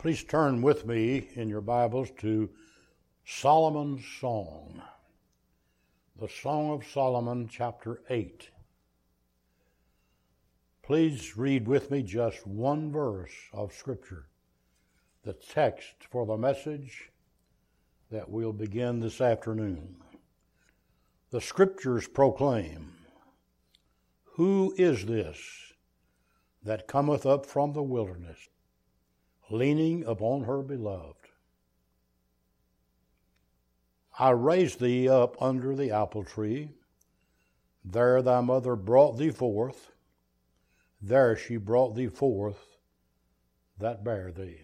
Please turn with me in your Bibles to Solomon's Song, the Song of Solomon, chapter 8. Please read with me just one verse of Scripture, the text for the message that we'll begin this afternoon. The Scriptures proclaim, "Who is this that cometh up from the wilderness, leaning upon her beloved? I raised thee up under the apple tree. There thy mother brought thee forth. There she brought thee forth that bare thee."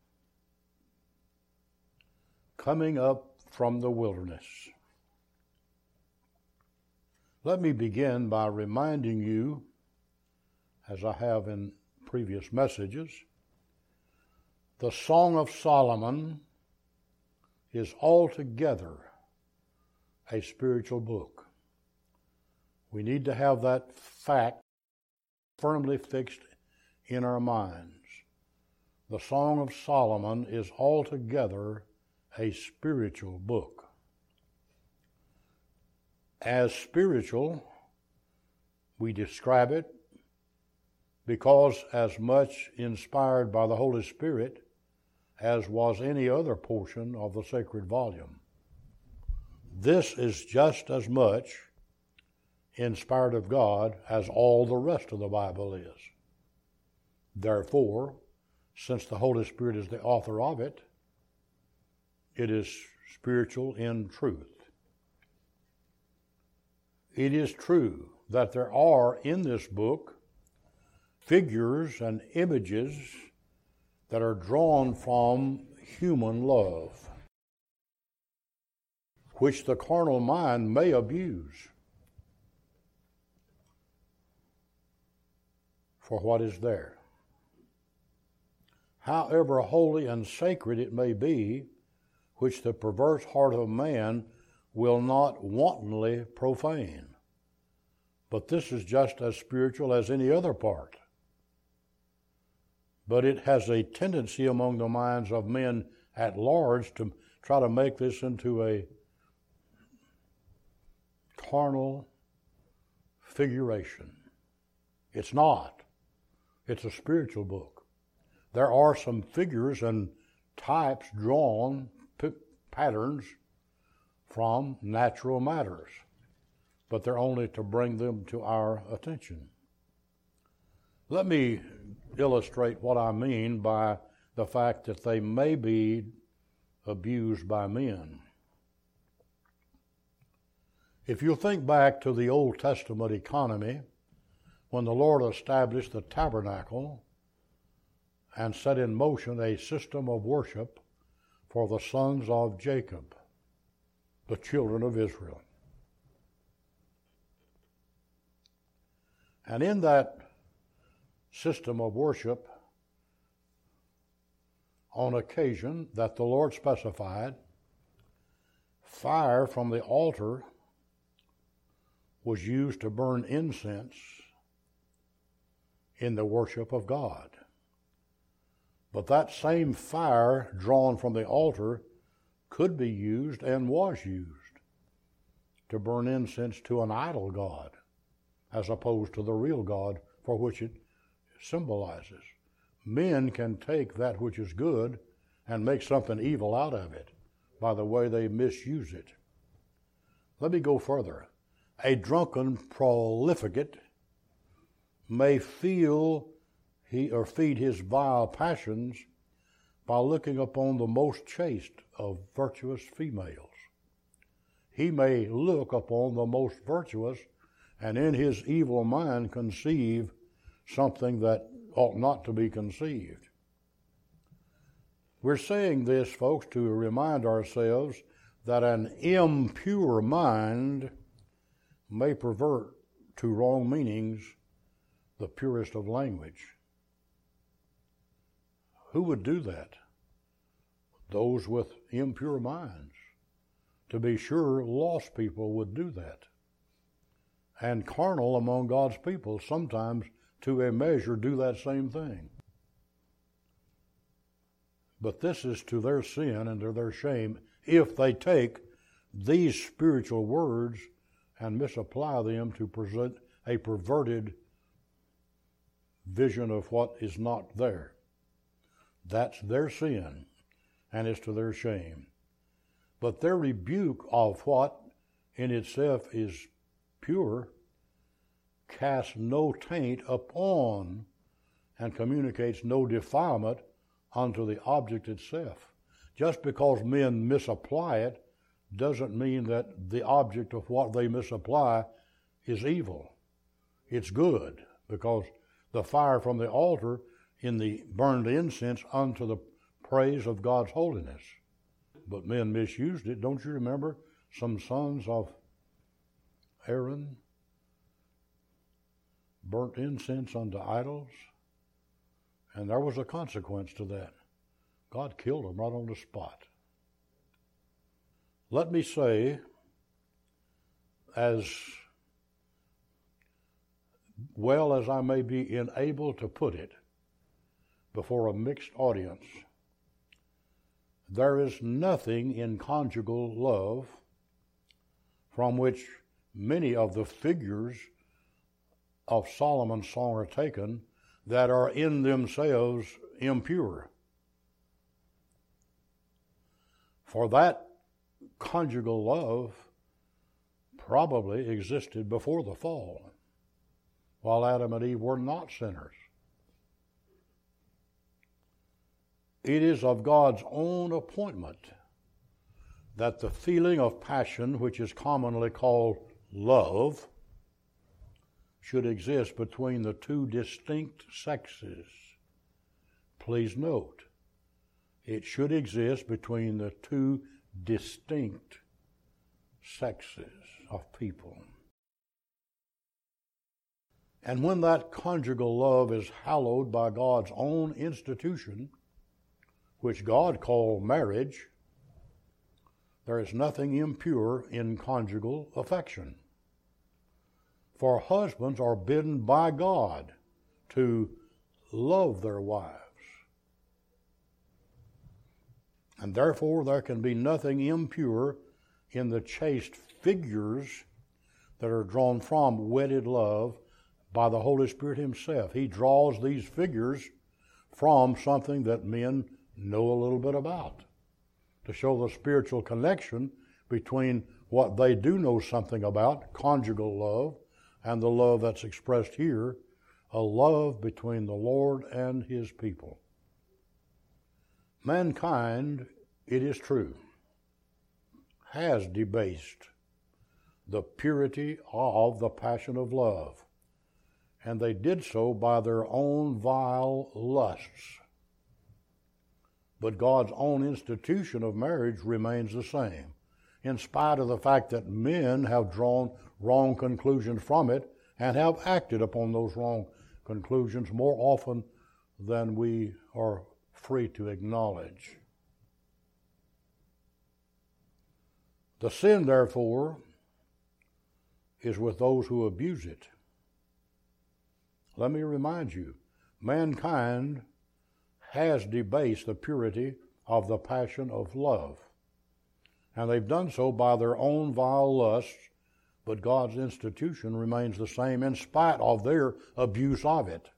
Coming up from the wilderness. Let me begin by reminding you, as I have in previous messages, the Song of Solomon is altogether a spiritual book. We need to have that fact firmly fixed in our minds. The Song of Solomon is altogether a spiritual book. As spiritual, we describe it because as much inspired by the Holy Spirit as was any other portion of the sacred volume. This is just as much inspired of God as all the rest of the Bible is. Therefore, since the Holy Spirit is the author of it, it is spiritual in truth. It is true that there are in this book figures and images that are drawn from human love, which the carnal mind may abuse for what is there. However holy and sacred it may be, which the perverse heart of man will not wantonly profane. But this is just as spiritual as any other part. But it has a tendency among the minds of men at large to try to make this into a carnal figuration. It's not. It's a spiritual book. There are some figures and types drawn, patterns from natural matters, but they're only to bring them to our attention. Let me illustrate what I mean by the fact that they may be abused by men. If you think back to the Old Testament economy, when the Lord established the tabernacle and set in motion a system of worship for the sons of Jacob, the children of Israel. And in that system of worship, on occasion that the Lord specified, fire from the altar was used to burn incense in the worship of God. But that same fire drawn from the altar could be used and was used to burn incense to an idol god, as opposed to the real God for which it symbolizes. Men can take that which is good and make something evil out of it by the way they misuse it. Let me go further. A drunken profligate may feed his vile passions by looking upon the most chaste of virtuous females. He may look upon the most virtuous and in his evil mind conceive something that ought not to be conceived. We're saying this, folks, to remind ourselves that an impure mind may pervert to wrong meanings the purest of language. Who would do that? Those with impure minds. To be sure, lost people would do that. And carnal among God's people sometimes, to a measure, do that same thing. But this is to their sin and to their shame if they take these spiritual words and misapply them to present a perverted vision of what is not there. That's their sin, and it's to their shame. But their rebuke of what in itself is pure casts no taint upon and communicates no defilement unto the object itself. Just because men misapply it doesn't mean that the object of what they misapply is evil. It's good, because the fire from the altar in the burned incense unto the praise of God's holiness. But men misused it. Don't you remember some sons of Aaron burnt incense unto idols? And there was a consequence to that. God killed them right on the spot. Let me say, as well as I may be enabled to put it before a mixed audience, there is nothing in conjugal love from which many of the figures of Solomon's song are taken that are in themselves impure. For that conjugal love probably existed before the fall, while Adam and Eve were not sinners. It is of God's own appointment that the feeling of passion, which is commonly called love, should exist between the two distinct sexes. Please note, it should exist between the two distinct sexes of people. And when that conjugal love is hallowed by God's own institution, which God called marriage, there is nothing impure in conjugal affection. For husbands are bidden by God to love their wives. And therefore there can be nothing impure in the chaste figures that are drawn from wedded love by the Holy Spirit himself. He draws these figures from something that men know a little bit about, to show the spiritual connection between what they do know something about, conjugal love, and the love that's expressed here, a love between the Lord and his people. Mankind, it is true, has debased the purity of the passion of love, and they did so by their own vile lusts. But God's own institution of marriage remains the same, in spite of the fact that men have drawn wrong conclusions from it and have acted upon those wrong conclusions more often than we are free to acknowledge. The sin, therefore, is with those who abuse it. Let me remind you, mankind has debased the purity of the passion of love. And they've done so by their own vile lusts, but God's institution remains the same in spite of their abuse of it.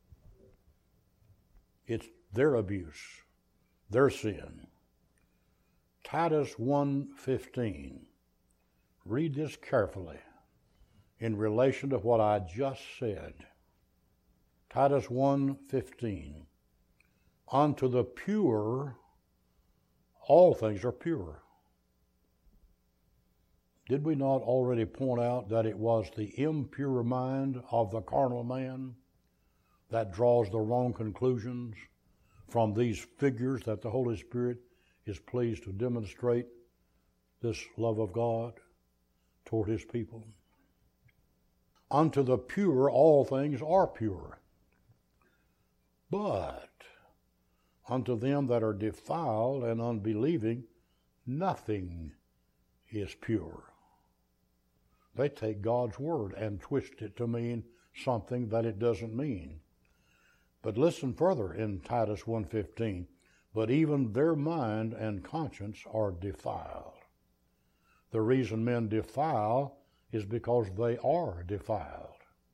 It's their abuse, their sin. Titus 1:15. Read this carefully in relation to what I just said. Titus 1:15. Unto the pure, all things are pure. Did we not already point out that it was the impure mind of the carnal man that draws the wrong conclusions from these figures that the Holy Spirit is pleased to demonstrate this love of God toward his people? Unto the pure, all things are pure. But unto them that are defiled and unbelieving, nothing is pure. They take God's word and twist it to mean something that it doesn't mean. But listen further in Titus 1:15. but even their mind and conscience are defiled. The reason men defile is because they are defiled.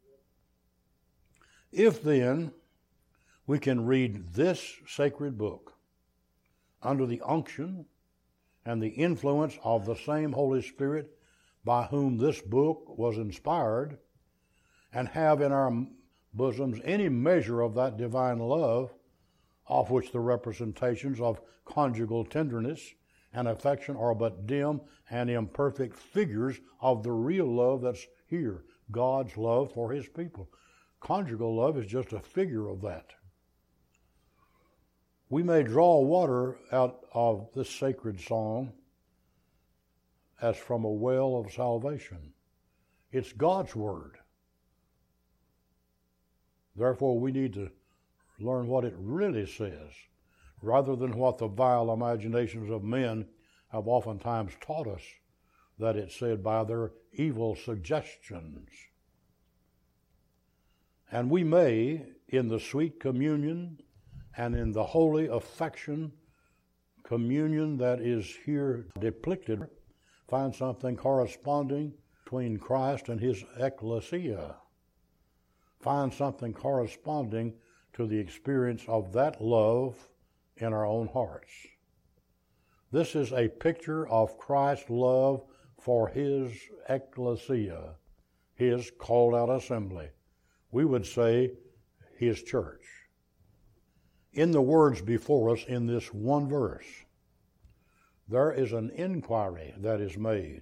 If then we can read this sacred book under the unction and the influence of the same Holy Spirit by whom this book was inspired, and have in our bosoms any measure of that divine love, of which the representations of conjugal tenderness and affection are but dim and imperfect figures of the real love that's here, God's love for his people. Conjugal love is just a figure of that. We may draw water out of this sacred song as from a well of salvation. It's God's word. Therefore, we need to learn what it really says, rather than what the vile imaginations of men have oftentimes taught us that it said by their evil suggestions. And we may, in the sweet communion and in the holy affection communion that is here depicted, find something corresponding between Christ and his ecclesia. Find something corresponding to the experience of that love in our own hearts. This is a picture of Christ's love for his ecclesia, his called out assembly. We would say his church. In the words before us in this one verse, there is an inquiry that is made.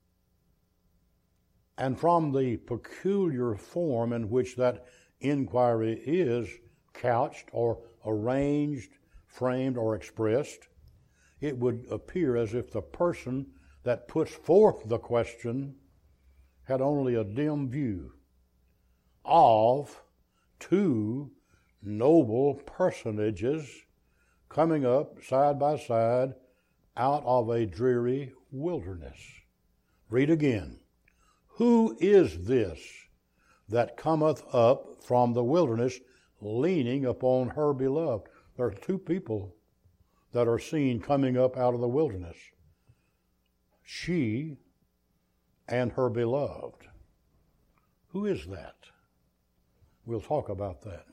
And from the peculiar form in which that inquiry is couched or arranged, framed, or expressed, it would appear as if the person that puts forth the question had only a dim view of two noble personages coming up side by side out of a dreary wilderness. Read again. Who is this that cometh up from the wilderness, leaning upon her beloved? There are two people that are seen coming up out of the wilderness. She and her beloved. Who is that? We'll talk about that.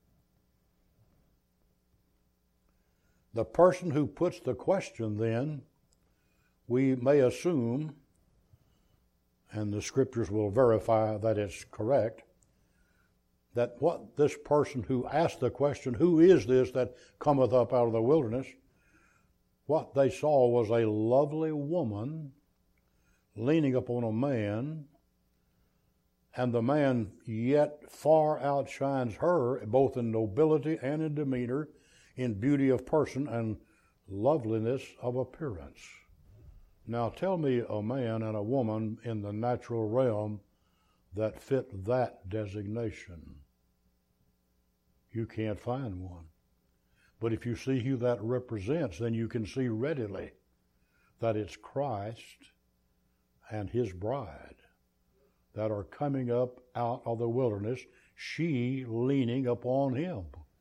The person who puts the question, then, we may assume, and the scriptures will verify that it's correct, that what this person who asked the question, who is this that cometh up out of the wilderness, what they saw was a lovely woman leaning upon a man, and the man yet far outshines her, both in nobility and in demeanor, in beauty of person and loveliness of appearance. Now tell me a man and a woman in the natural realm that fit that designation. You can't find one. But if you see who that represents, then you can see readily that it's Christ and his bride that are coming up out of the wilderness, she leaning upon him.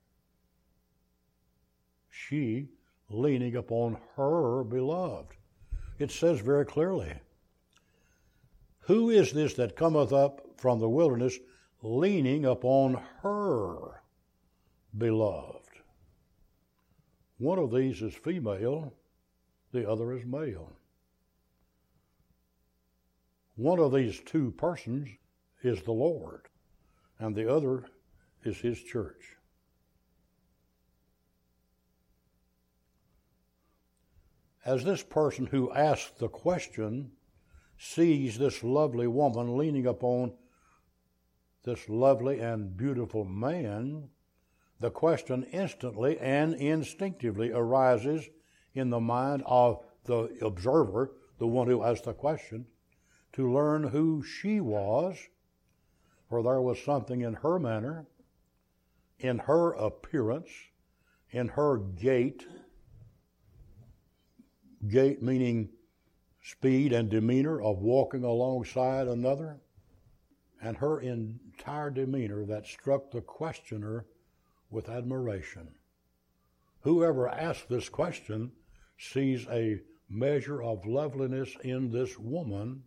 She leaning upon her beloved. It says very clearly, who is this that cometh up from the wilderness, leaning upon her beloved? One of these is female, the other is male. One of these two persons is the Lord, and the other is his church. As this person who asked the question sees this lovely woman leaning upon this lovely and beautiful man, the question instantly and instinctively arises in the mind of the observer, the one who asked the question, to learn who she was, for there was something in her manner, in her appearance, in her gait meaning speed and demeanor of walking alongside another, and her entire demeanor that struck the questioner with admiration. Whoever asks this question sees a measure of loveliness in this woman,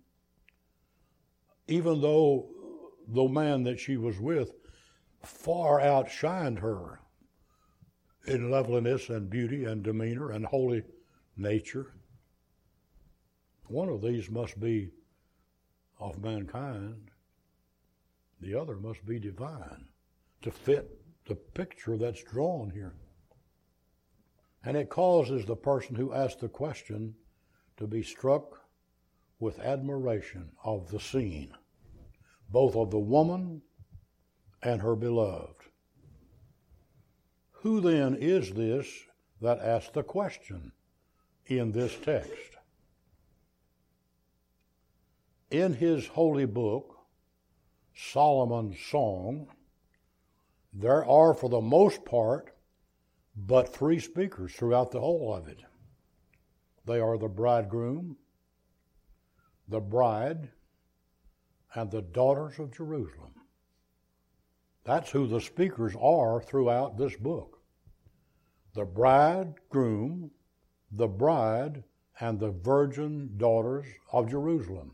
even though the man that she was with far outshined her in loveliness and beauty and demeanor and holy nature. One of these must be of mankind. The other must be divine to fit the picture that's drawn here. And it causes the person who asked the question to be struck with admiration of the scene, both of the woman and her beloved. Who then is this that asked the question in this text? In his holy book, Solomon's Song, there are for the most part but three speakers throughout the whole of it. They are the bridegroom, the bride, and the daughters of Jerusalem. That's who the speakers are throughout this book. The bridegroom, the bride, and the virgin daughters of Jerusalem.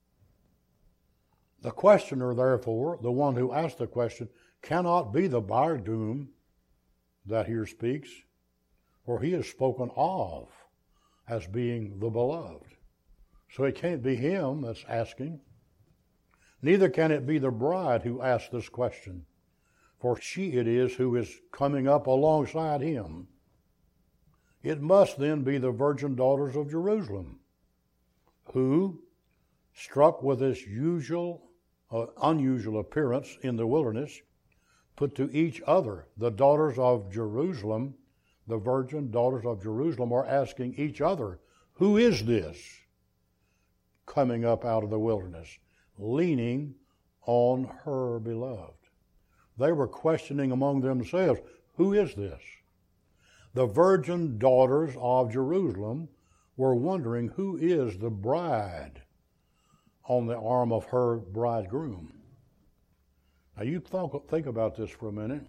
The questioner, therefore, the one who asked the question, cannot be the bridegroom that here speaks, for he is spoken of as being the beloved. So it can't be him that's asking. Neither can it be the bride who asks this question, for she it is who is coming up alongside him. It must then be the virgin daughters of Jerusalem, who, struck with this unusual appearance in the wilderness, put to each other, the daughters of Jerusalem, the virgin daughters of Jerusalem, are asking each other, who is this coming up out of the wilderness, leaning on her beloved? They were questioning among themselves, who is this? The virgin daughters of Jerusalem were wondering, who is the bride on the arm of her bridegroom? Now you think about this for a minute.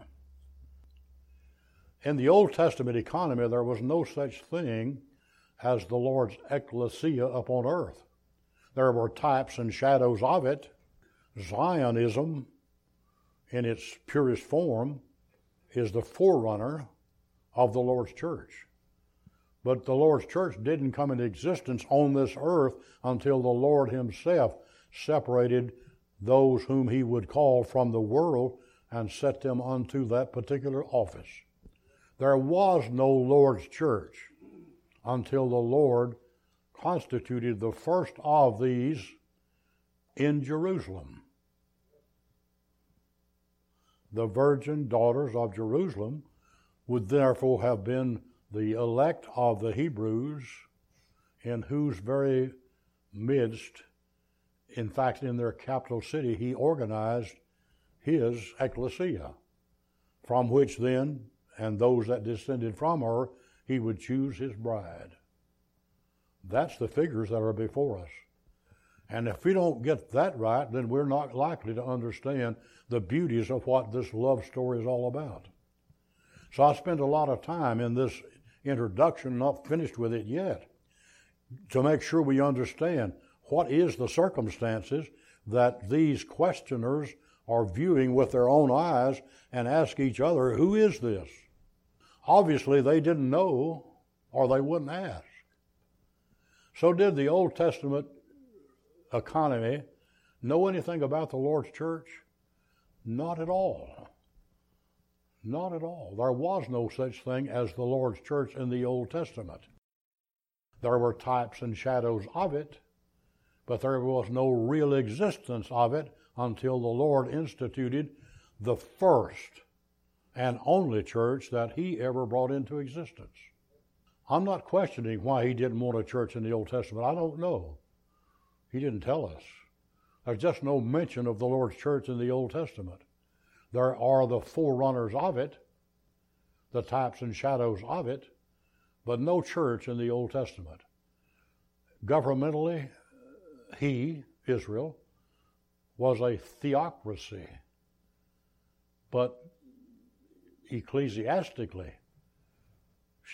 In the Old Testament economy, there was no such thing as the Lord's ecclesia upon earth. There were types and shadows of it. Zionism, in its purest form, is the forerunner of the Lord's church. But the Lord's church didn't come into existence on this earth until the Lord himself separated those whom he would call from the world and set them unto that particular office. There was no Lord's church until the Lord constituted the first of these in Jerusalem. The virgin daughters of Jerusalem would therefore have been the elect of the Hebrews, in whose very midst, in fact, in their capital city, he organized his ecclesia, from which then, and those that descended from her, he would choose his bride. That's the figures that are before us. And if we don't get that right, then we're not likely to understand the beauties of what this love story is all about. So I spent a lot of time in this introduction, not finished with it yet, to make sure we understand what is the circumstances that these questioners are viewing with their own eyes and ask each other, who is this? Obviously, they didn't know, or they wouldn't ask. So did the Old Testament economy know anything about the Lord's church? Not at all. Not at all. There was no such thing as the Lord's church in the Old Testament. There were types and shadows of it, but there was no real existence of it until the Lord instituted the first and only church that he ever brought into existence. I'm not questioning why he didn't want a church in the Old Testament. I don't know. He didn't tell us. There's just no mention of the Lord's church in the Old Testament. There are the forerunners of it, the types and shadows of it, but no church in the Old Testament. Governmentally, he, Israel, was a theocracy, but ecclesiastically,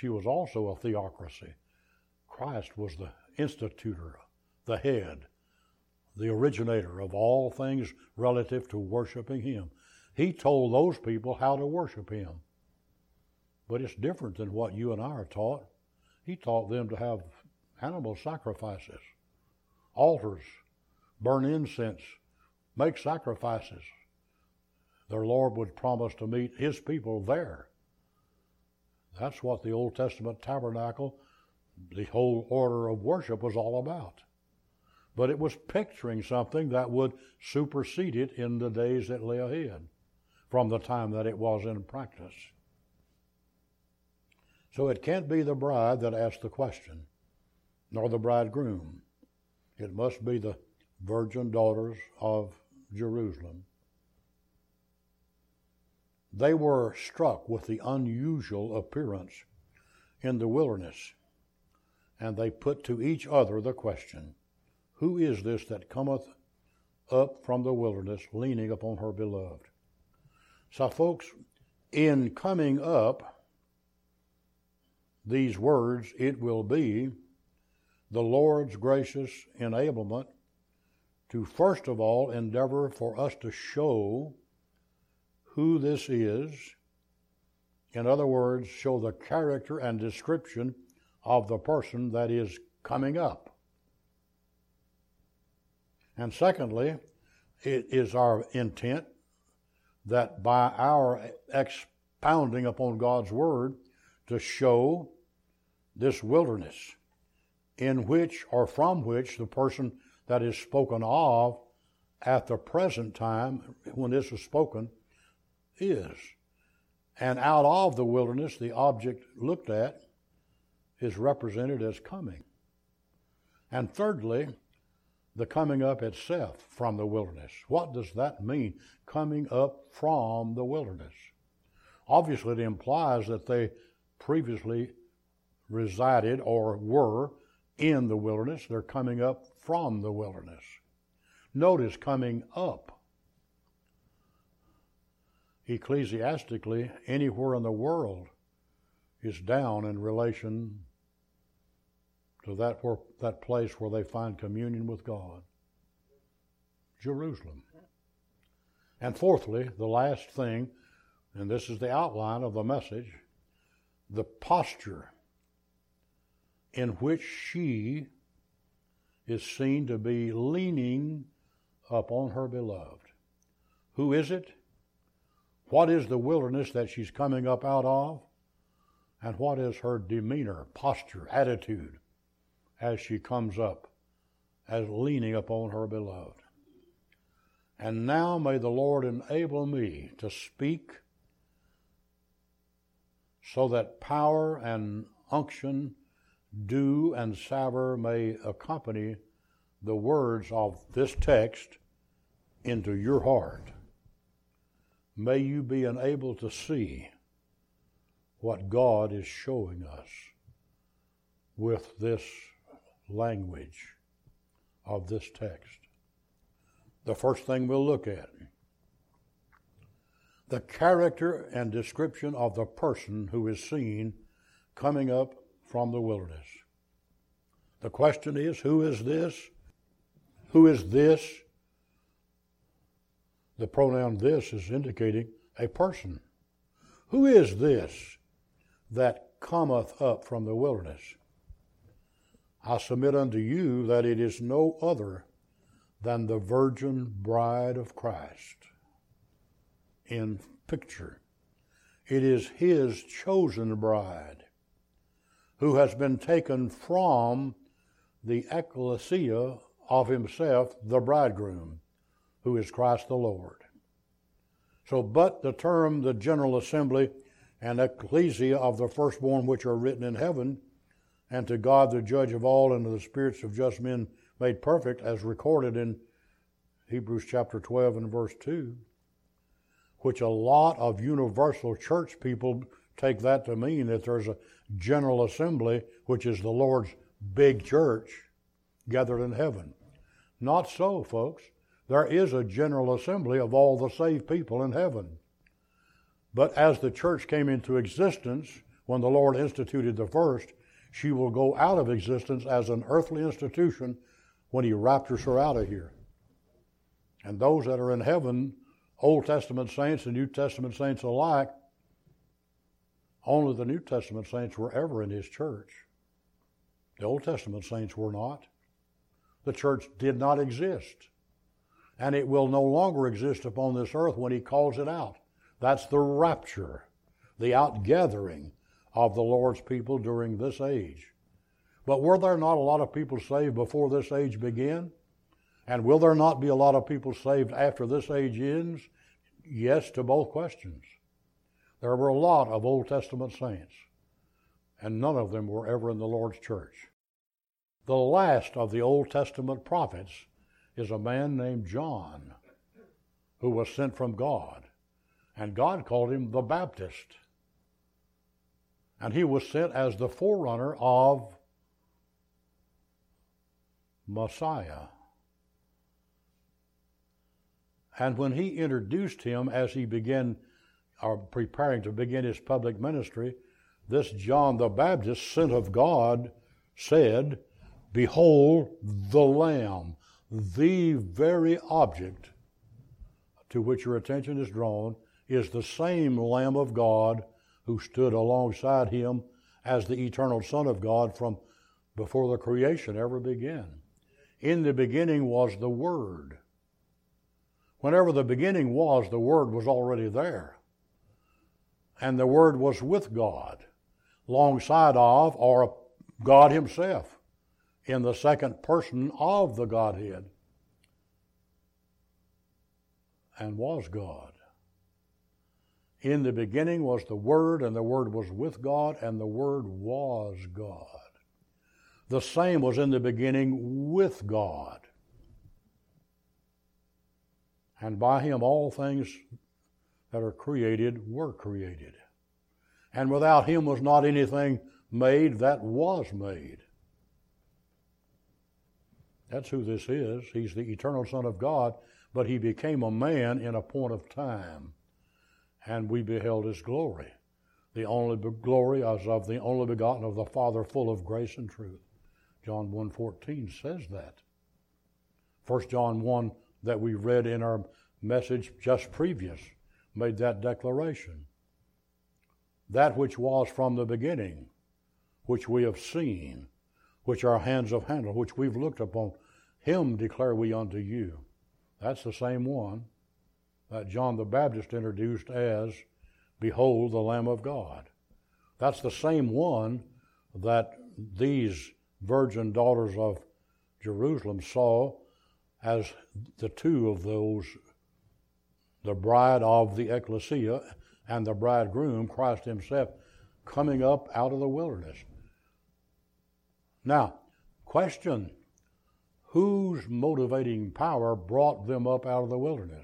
she was also a theocracy. Christ was the institutor, the head, the originator of all things relative to worshiping Him. He told those people how to worship Him. But it's different than what you and I are taught. He taught them to have animal sacrifices, altars, burn incense, make sacrifices. Their Lord would promise to meet His people there. That's what the Old Testament tabernacle, the whole order of worship, was all about. But it was picturing something that would supersede it in the days that lay ahead from the time that it was in practice. So it can't be the bride that asks the question, nor the bridegroom. It must be the virgin daughters of Jerusalem. They were struck with the unusual appearance in the wilderness, and they put to each other the question, who is this that cometh up from the wilderness, leaning upon her beloved? So, folks, in coming up, these words, it will be the Lord's gracious enablement to first of all endeavor for us to show who this is. In other words, show the character and description of the person that is coming up. And secondly, it is our intent that by our expounding upon God's Word to show this wilderness in which or from which the person that is spoken of at the present time when this is spoken is. And out of the wilderness, the object looked at is represented as coming. And thirdly, the coming up itself from the wilderness. What does that mean, coming up from the wilderness? Obviously, it implies that they previously resided or were in the wilderness. They're coming up from the wilderness. Notice coming up. Ecclesiastically, anywhere in the world is down in relation to that place where they find communion with God. Jerusalem. And fourthly, the last thing, and this is the outline of the message, the posture in which she is seen to be leaning upon her beloved. Who is it? What is the wilderness that she's coming up out of? And what is her demeanor, posture, attitude as she comes up, as leaning upon her beloved? And now may the Lord enable me to speak so that power and unction, dew and savor may accompany the words of this text into your heart. May you be enabled to see what God is showing us with this language of this text. The first thing we'll look at, the character and description of the person who is seen coming up from the wilderness. The question is, who is this? Who is this? The pronoun this is indicating a person. Who is this that cometh up from the wilderness? I submit unto you that it is no other than the virgin bride of Christ. In picture, it is His chosen bride who has been taken from the ecclesia of Himself, the bridegroom, who is Christ the Lord. So, but the term, the general assembly and ecclesia of the firstborn which are written in heaven, and to God the judge of all, and to the spirits of just men made perfect, as recorded in Hebrews chapter 12 and verse 2, which a lot of universal church people take that to mean that there's a general assembly, which is the Lord's big church, gathered in heaven. Not so, folks. There is a general assembly of all the saved people in heaven. But as the church came into existence, when the Lord instituted the first, she will go out of existence as an earthly institution when he raptures her out of here. And those that are in heaven, Old Testament saints and New Testament saints alike, only the New Testament saints were ever in his church. The Old Testament saints were not. The church did not exist. And it will no longer exist upon this earth when he calls it out. That's the rapture, the outgathering of the Lord's people during this age. But were there not a lot of people saved before this age began? And will there not be a lot of people saved after this age ends? Yes to both questions. There were a lot of Old Testament saints, and none of them were ever in the Lord's church. The last of the Old Testament prophets is a man named John, who was sent from God, and God called him the Baptist. And he was sent as the forerunner of Messiah. And when he introduced him as he began, or preparing to begin his public ministry, this John the Baptist, sent of God, said, "Behold the Lamb," the very object to which your attention is drawn is the same Lamb of God who stood alongside him as the eternal Son of God from before the creation ever began. In the beginning was the Word. Whenever the beginning was, the Word was already there. And the Word was with God, alongside of, or God himself, in the second person of the Godhead, and was God. In the beginning was the Word, and the Word was with God, and the Word was God. The same was in the beginning with God. And by him all things that are created were created. And without him was not anything made that was made. That's who this is. He's the eternal Son of God, but he became a man in a point of time. And we beheld his glory. The only glory as of the only begotten of the Father, full of grace and truth. John 1:14 says that. 1 John 1 that we read in our message just previous made that declaration. That which was from the beginning, which we have seen, which our hands have handled, which we've looked upon, him declare we unto you. That's the same one that John the Baptist introduced as, "Behold the Lamb of God." That's the same one that these virgin daughters of Jerusalem saw as the two of those, the bride of the ecclesia and the bridegroom, Christ himself, coming up out of the wilderness. Now, question, whose motivating power brought them up out of the wilderness?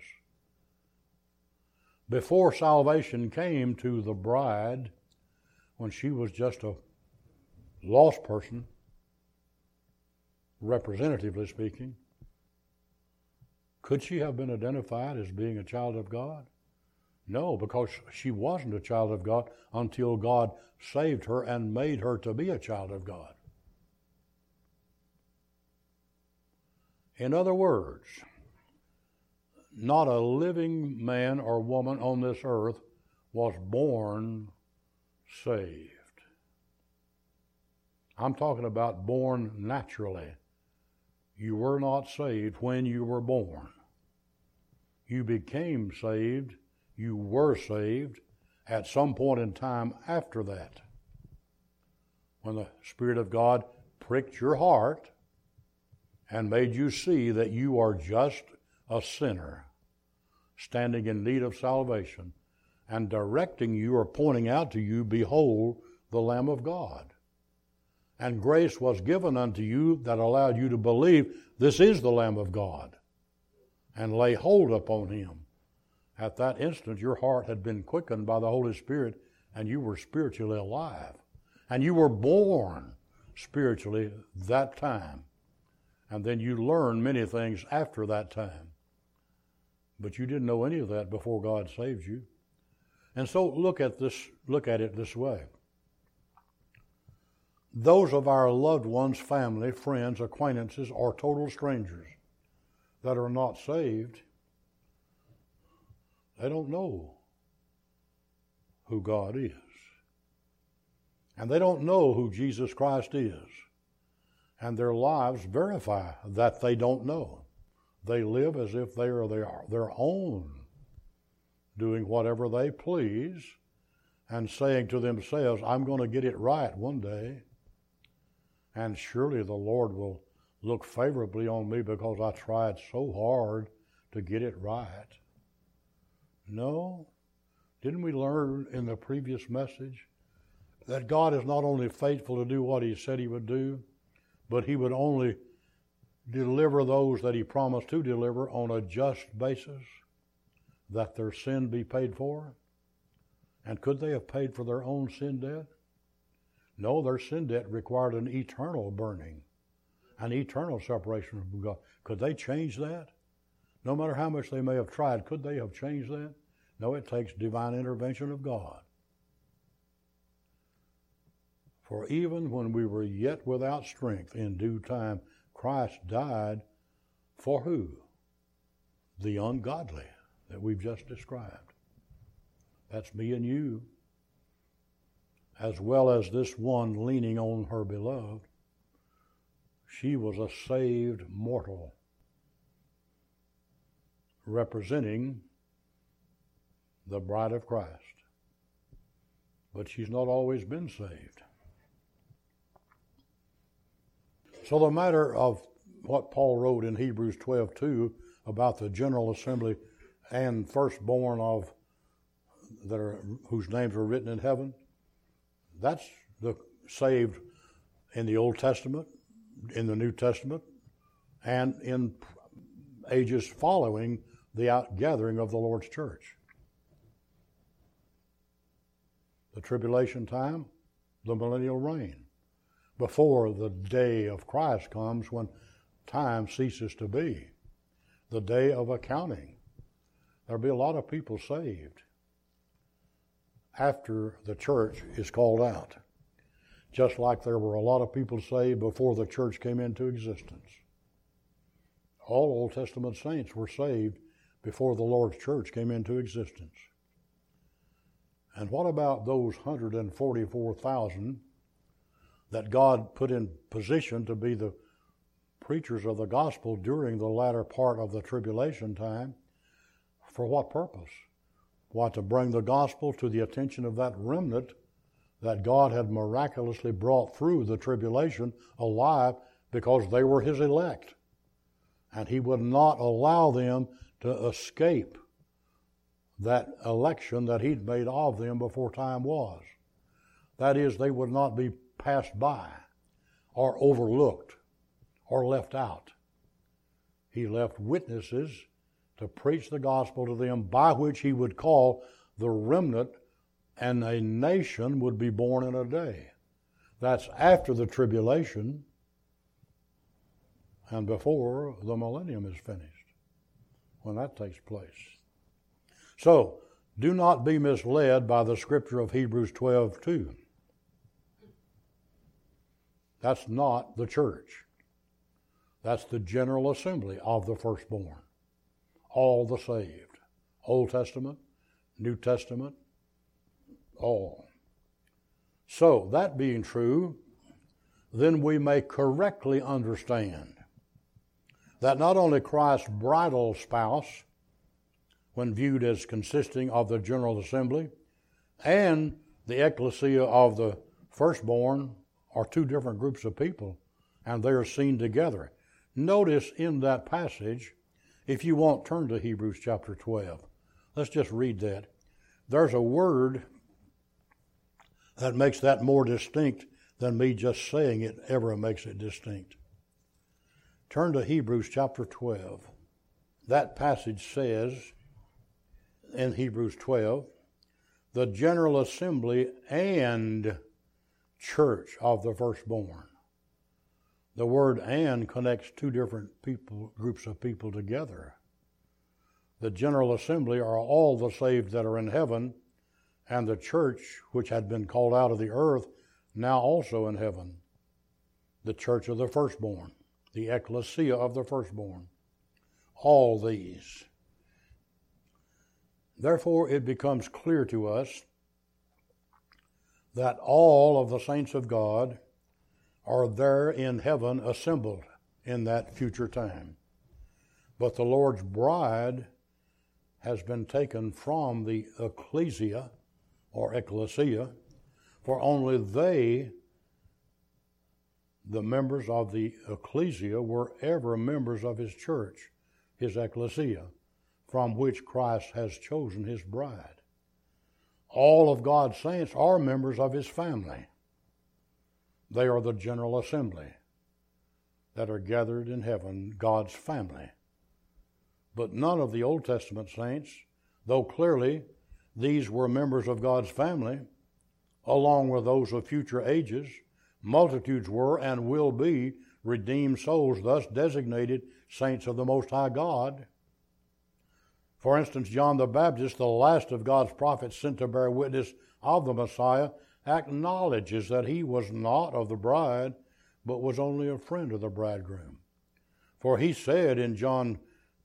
Before salvation came to the bride, when she was just a lost person, representatively speaking, could she have been identified as being a child of God? No, because she wasn't a child of God until God saved her and made her to be a child of God. In other words, not a living man or woman on this earth was born saved. I'm talking about born naturally. You were not saved when you were born. You became saved, you were saved at some point in time after that, when the Spirit of God pricked your heart and made you see that you are just a sinner standing in need of salvation, and directing you or pointing out to you, "Behold the Lamb of God." And grace was given unto you that allowed you to believe this is the Lamb of God and lay hold upon him. At that instant, your heart had been quickened by the Holy Spirit, and you were spiritually alive. And you were born spiritually that time. And then you learned many things after that time. But you didn't know any of that before God saved you. And so look at it this way. those of our loved ones, family, friends, acquaintances, or total strangers that are not saved, they don't know who God is. And they don't know who Jesus Christ is. And their lives verify that they don't know. They live as if they are their own, doing whatever they please and saying to themselves, I'm going to get it right one day. And surely the Lord will look favorably on me because I tried so hard to get it right. No. Didn't we learn in the previous message that God is not only faithful to do what He said He would do, but He would only deliver those that He promised to deliver on a just basis, that their sin be paid for? And could they have paid for their own sin debt? No, their sin debt required an eternal burning, an eternal separation from God. Could they change that? No matter how much they may have tried, could they have changed that? No, it takes divine intervention of God. For even when we were yet without strength, in due time, Christ died for who? The ungodly that we've just described. That's me and you, as well as this one leaning on her beloved. She was a saved mortal, representing the bride of Christ. But she's not always been saved. So the matter of what Paul wrote in Hebrews 12:2 about the general assembly and firstborn of whose names are written in heaven, that's the saved in the Old Testament, in the New Testament, and in ages following the outgathering of the Lord's church. The tribulation time, the millennial reign, before the day of Christ comes when time ceases to be, the day of accounting. There'll be a lot of people saved after the church is called out, just like there were a lot of people saved before the church came into existence. All Old Testament saints were saved before the Lord's church came into existence. And what about those 144,000 that God put in position to be the preachers of the gospel during the latter part of the tribulation time? For what purpose? Why, to bring the gospel to the attention of that remnant that God had miraculously brought through the tribulation alive because they were His elect. And He would not allow them to escape that election that He'd made of them before time was. That is, they would not be passed by or overlooked or left out. He left witnesses to preach the gospel to them, by which He would call the remnant, and a nation would be born in a day. That's after the tribulation and before the millennium is finished, when that takes place. So, do not be misled by the scripture of Hebrews 12:2. That's not the church. That's the general assembly of the firstborn. All the saved. Old Testament, New Testament, all. So, that being true, then we may correctly understand that not only Christ's bridal spouse, when viewed as consisting of the general assembly, and the ecclesia of the firstborn are two different groups of people, and they are seen together. Notice in that passage, if you won't turn to Hebrews chapter 12, let's just read that. There's a word that makes that more distinct than me just saying it ever makes it distinct. Turn to Hebrews chapter 12. That passage says, in Hebrews 12, the general assembly and church of the firstborn. The word "and" connects two different groups of people together. The general assembly are all the saved that are in heaven, and the church, which had been called out of the earth, now also in heaven, the church of the firstborn, the ecclesia of the firstborn. All these. Therefore, it becomes clear to us that all of the saints of God are there in heaven assembled in that future time. But the Lord's bride has been taken from the ecclesia or ecclesia, for only they, the members of the ecclesia, were ever members of his church, his ecclesia, from which Christ has chosen his bride. All of God's saints are members of his family. They are the general assembly that are gathered in heaven, God's family. But none of the Old Testament saints, though clearly these were members of God's family, along with those of future ages, multitudes were and will be redeemed souls, thus designated saints of the Most High God. For instance, John the Baptist, the last of God's prophets sent to bear witness of the Messiah, acknowledges that he was not of the bride, but was only a friend of the bridegroom. For he said in John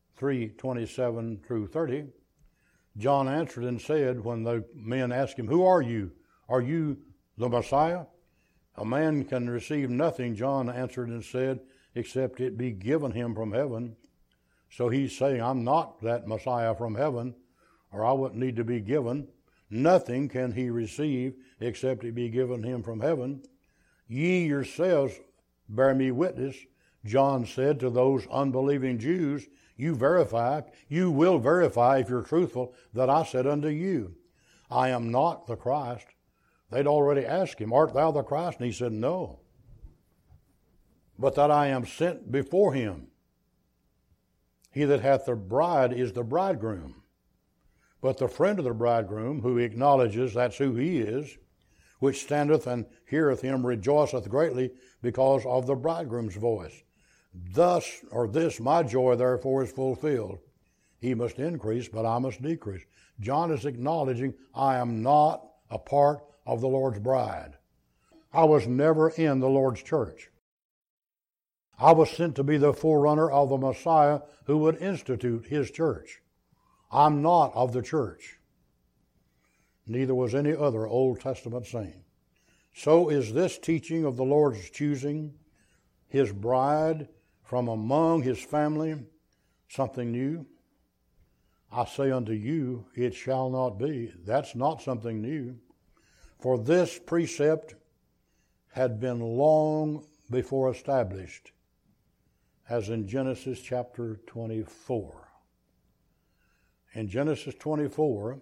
3:27 through 30, John answered and said, when the men asked him, "Who are you? Are you the Messiah?" "A man can receive nothing," John answered and said, "except it be given him from heaven." So he's saying, I'm not that Messiah from heaven, or I wouldn't need to be given. Nothing can he receive except it be given him from heaven. "Ye yourselves bear me witness," John said to those unbelieving Jews, you will verify if you're truthful, that I said unto you, I am not the Christ. They'd already asked him, "Art thou the Christ?" And he said, "No, but that I am sent before him. He that hath the bride is the bridegroom. But the friend of the bridegroom, who acknowledges that's who he is, which standeth and heareth him, rejoiceth greatly because of the bridegroom's voice. Thus, or this, my joy therefore is fulfilled. He must increase, but I must decrease." John is acknowledging, I am not a part of the Lord's bride. I was never in the Lord's church. I was sent to be the forerunner of the Messiah who would institute his church. I'm not of the church. Neither was any other Old Testament saint. So is this teaching of the Lord's choosing his bride from among his family something new? I say unto you, it shall not be. That's not something new. For this precept had been long before established, as in Genesis chapter 24. In Genesis 24,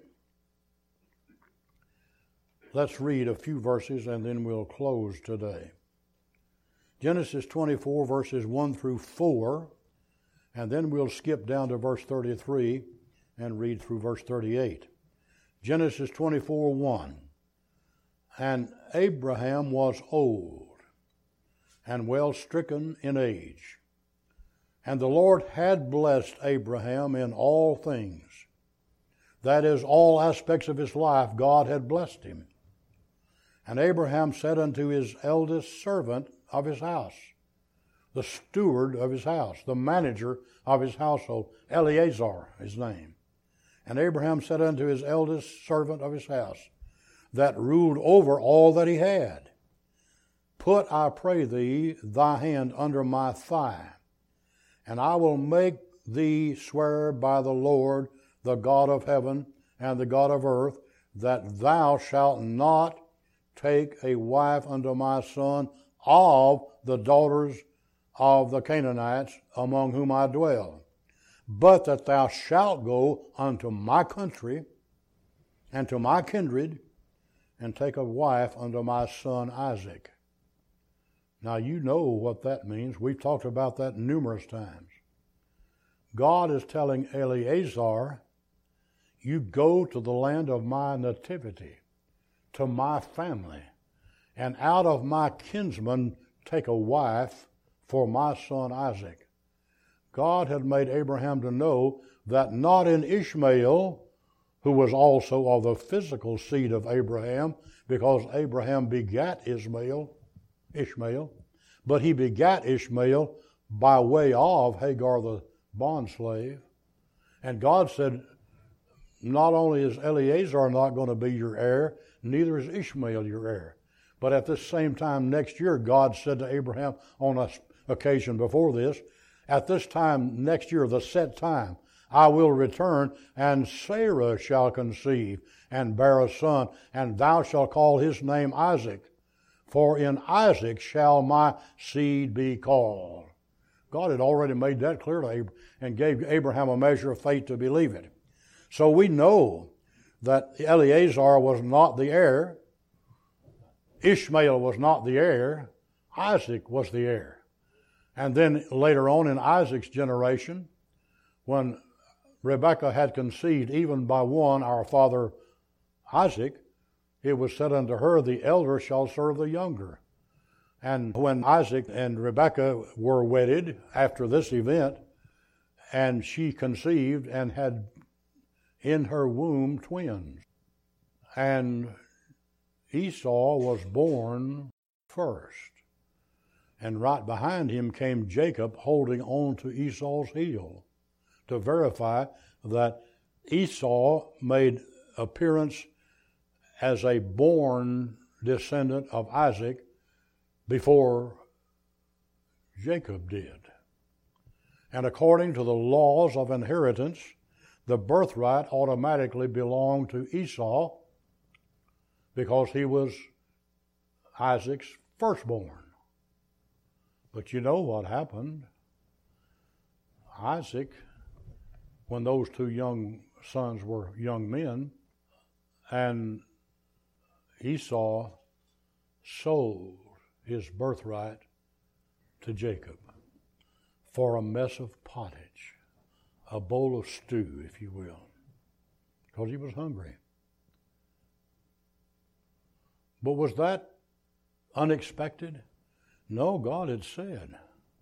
let's read a few verses and then we'll close today. Genesis 24, verses 1 through 4, and then we'll skip down to verse 33 and read through verse 38. Genesis 24, 1. And Abraham was old and well stricken in age, and the Lord had blessed Abraham in all things. That is, all aspects of his life, God had blessed him. And Abraham said unto his eldest servant of his house, the steward of his house, the manager of his household, Eleazar his name. And Abraham said unto his eldest servant of his house, that ruled over all that he had, "Put, I pray thee, thy hand under my thigh, and I will make thee swear by the Lord, the God of heaven and the God of earth, that thou shalt not take a wife unto my son of the daughters of the Canaanites among whom I dwell, but that thou shalt go unto my country and to my kindred, and take a wife unto my son Isaac." Now you know what that means. We've talked about that numerous times. God is telling Eleazar, you go to the land of my nativity, to my family, and out of my kinsmen take a wife for my son Isaac. God had made Abraham to know that not in Ishmael, who was also of the physical seed of Abraham, because Abraham begat Ishmael, but he begat Ishmael by way of Hagar the bondslave. And God said, not only is Eleazar not going to be your heir, neither is Ishmael your heir. But at this same time next year, God said to Abraham on an occasion before this, at this time next year, the set time, I will return, and Sarah shall conceive and bear a son, and thou shalt call his name Isaac, for in Isaac shall my seed be called. God had already made that clear to Abraham and gave Abraham a measure of faith to believe it. So we know that Eleazar was not the heir, Ishmael was not the heir, Isaac was the heir. And then later on in Isaac's generation, when Rebekah had conceived even by one, our father Isaac, it was said unto her, the elder shall serve the younger. And when Isaac and Rebekah were wedded after this event, and she conceived and had in her womb twins, and Esau was born first. And right behind him came Jacob holding on to Esau's heel to verify that Esau made appearance as a born descendant of Isaac before Jacob did. And according to the laws of inheritance, the birthright automatically belonged to Esau because he was Isaac's firstborn. But you know what happened? Isaac, when those two young sons were young men, and Esau sold his birthright to Jacob for a mess of pottage, a bowl of stew, if you will, because he was hungry. But was that unexpected? No, God had said,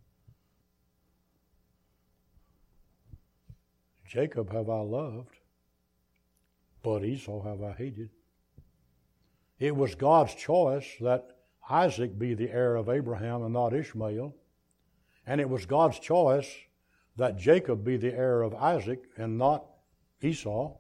Jacob have I loved, but Esau have I hated. It was God's choice that Isaac be the heir of Abraham and not Ishmael. And it was God's choice that Jacob be the heir of Isaac and not Esau.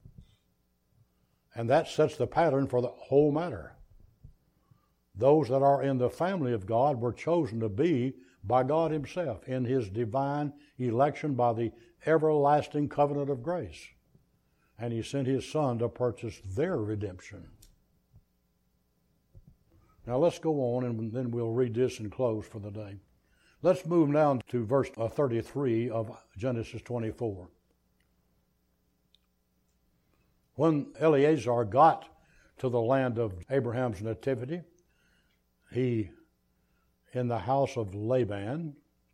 And that sets the pattern for the whole matter. Those that are in the family of God were chosen to be by God himself in his divine election by the everlasting covenant of grace. And he sent his son to purchase their redemption. Now let's go on and then we'll read this and close for the day. Let's move now to verse 33 of Genesis 24. When Eleazar got to the land of Abraham's nativity, he, in the house of Laban,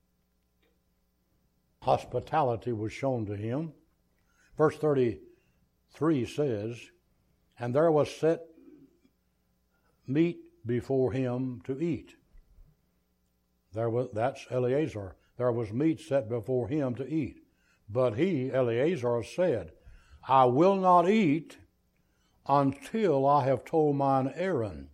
hospitality was shown to him. Verse 33 says, and there was set meat before him to eat. That's Eleazar. There was meat set before him to eat. But he, Eleazar, said, I will not eat until I have told mine Aaron.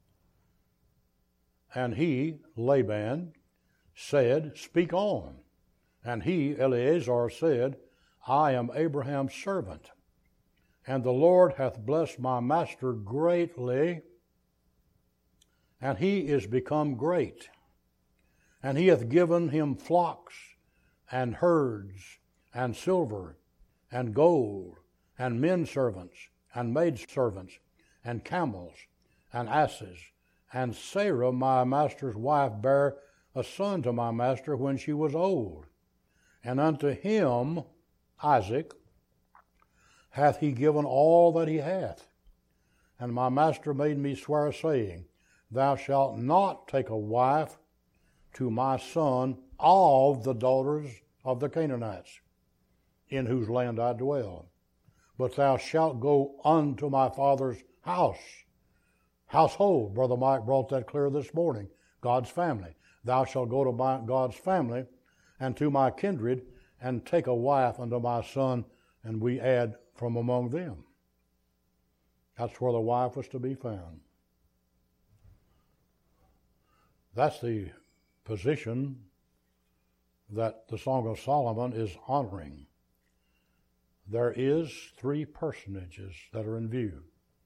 And he, Laban, said, speak on. And he, Eleazar, said, I am Abraham's servant, and the Lord hath blessed my master greatly, and he is become great. And he hath given him flocks and herds and silver and gold and men servants and maid servants and camels and asses. And Sarah, my master's wife, bare a son to my master when she was old. And unto him, Isaac, hath he given all that he hath. And my master made me swear, saying, thou shalt not take a wife to my son of the daughters of the Canaanites, in whose land I dwell. But thou shalt go unto my father's household. Brother Mike brought that clear this morning. God's family. Thou shalt go to God's family and to my kindred, and take a wife unto my son, and we add from among them. That's where the wife was to be found. That's the position that the Song of Solomon is honoring. There is three personages that are in view: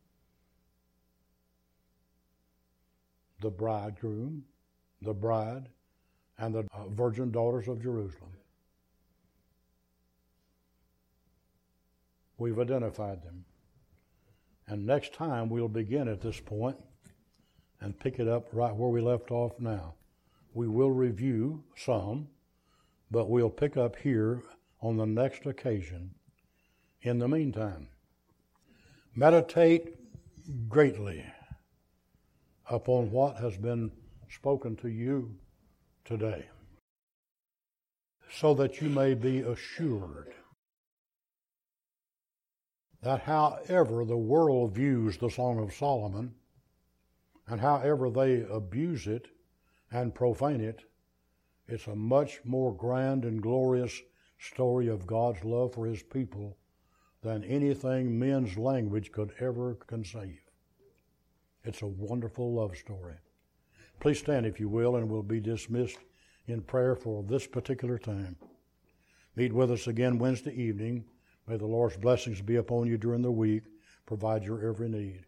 the bridegroom, the bride, and the virgin daughters of Jerusalem. We've identified them. And next time we'll begin at this point and pick it up right where we left off now. We will review some, but we'll pick up here on the next occasion. In the meantime, meditate greatly upon what has been spoken to you today, so that you may be assured that however the world views the Song of Solomon, and however they abuse it and profane it, it's a much more grand and glorious story of God's love for His people than anything men's language could ever conceive. It's a wonderful love story. Please stand, if you will, and we'll be dismissed in prayer for this particular time. Meet with us again Wednesday evening. May the Lord's blessings be upon you during the week, provide your every need.